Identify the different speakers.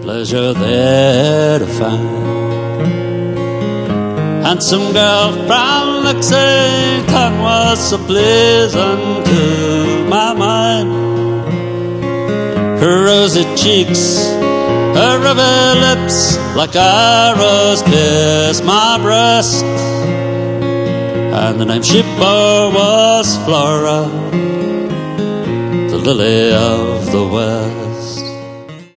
Speaker 1: pleasure there to find. Handsome girl from Lexington was so pleasant to my mind. Her rosy cheeks, her ruby lips, like arrows pierced my breast. And the name she bore was Flora, the lily of the West.